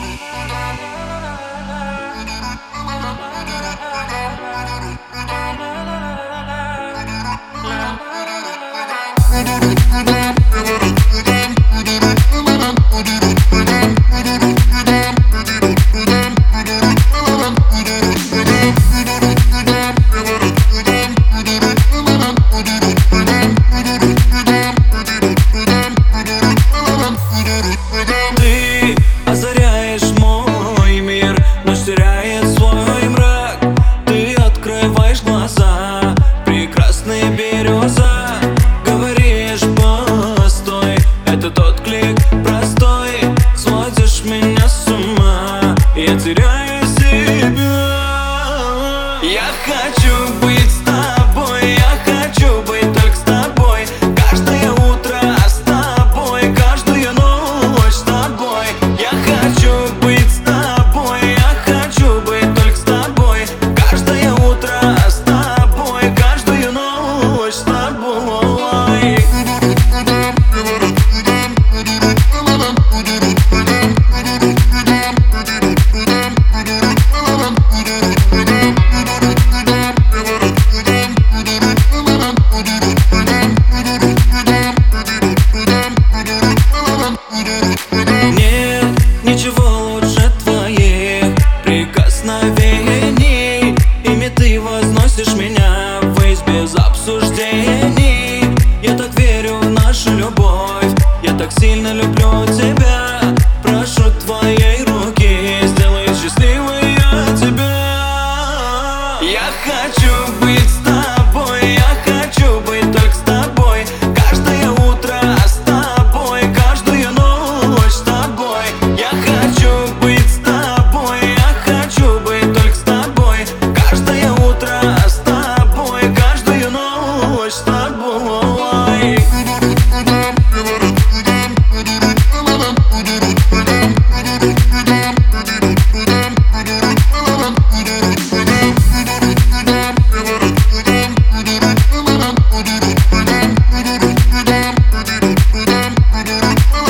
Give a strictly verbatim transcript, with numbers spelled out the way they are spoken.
Ты озаряешь мой мир, ночь теряет свой мрак. Ты открываешь глаза, прекрасная береза. Говоришь, постой, это тот клик простой. Сводишь меня с ума, я теряю себя. Я хочу быть с тобой, я хочу быть только с тобой. Каждое утро с тобой, каждую ночь с тобой. Я хочу быть с тобой, я хочу быть только с тобой. Каждое утро с тобой, каждую ночь с тобой. Нет ничего лучше твоих прикосновений. Ими ты возносишь меня ввысь без обсуждений. Я так верю в нашу любовь, я так сильно люблю тебя. Прошу твоей руки, сделай счастливой я тебя. Я хочу быть с тобой, я хочу быть только с тобой. Каждое утро с тобой, каждую ночь с тобой. Я хочу быть с тобой, я хочу быть только с тобой. Каждое утро с тобой, каждую ночь с тобой. We'll be right back.